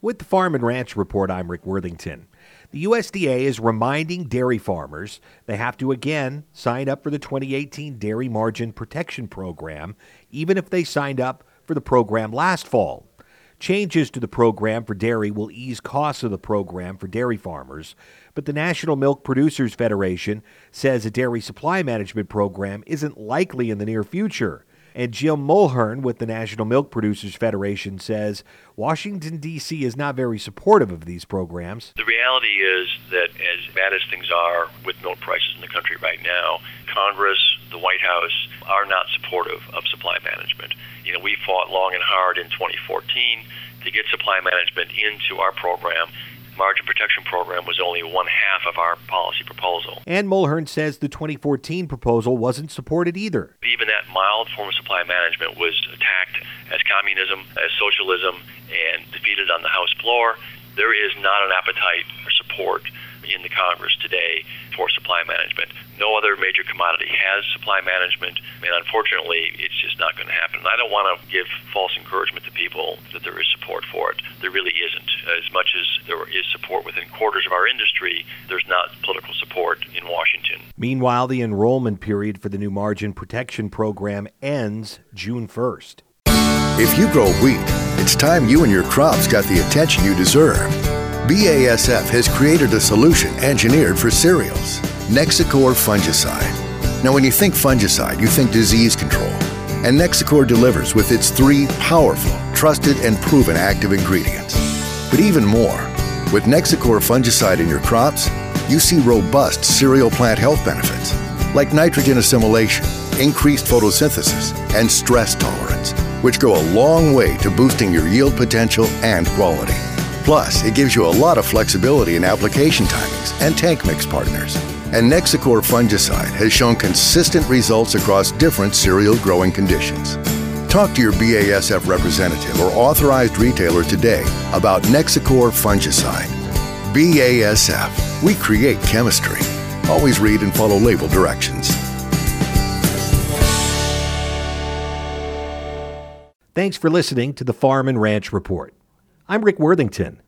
With the Farm and Ranch Report, I'm Rick Worthington. The USDA is reminding dairy farmers they have to again sign up for the 2018 Dairy Margin Protection Program, even if they signed up for the program last fall. Changes to the program for dairy will ease costs of the program for dairy farmers, but the National Milk Producers Federation says a dairy supply management program isn't likely in the near future. And Jim Mulhern with the National Milk Producers Federation says Washington, D.C. is not very supportive of these programs. The reality is that as bad as things are with milk prices in the country right now, Congress, the White House are not supportive of supply management. We fought long and hard in 2014 to get supply management into our program. Margin protection program was only one half of our policy proposal. And Mulhern says the 2014 proposal wasn't supported either. Even that mild form of supply management was attacked as communism, as socialism, and defeated on the House floor. There is not an appetite or support in the Congress today for supply management. No other major commodity has supply management, and unfortunately, it's just not going to happen. I don't want to give false encouragement to people that there is support for it. There really isn't. As much as there is support within quarters of our industry, there's not political support in Washington. Meanwhile, the enrollment period for the new Margin Protection Program ends June 1st. If you grow wheat, it's time you and your crops got the attention you deserve. BASF has created a solution engineered for cereals, Nexacor fungicide. Now when you think fungicide, you think disease control. And Nexacor delivers with its 3 powerful, trusted, and proven active ingredients. But even more, with Nexacor fungicide in your crops, you see robust cereal plant health benefits, like nitrogen assimilation, increased photosynthesis, and stress tolerance, which go a long way to boosting your yield potential and quality. Plus, it gives you a lot of flexibility in application timings and tank mix partners. And Nexacor fungicide has shown consistent results across different cereal growing conditions. Talk to your BASF representative or authorized retailer today about Nexacor fungicide. BASF, we create chemistry. Always read and follow label directions. Thanks for listening to the Farm and Ranch Report. I'm Rick Worthington.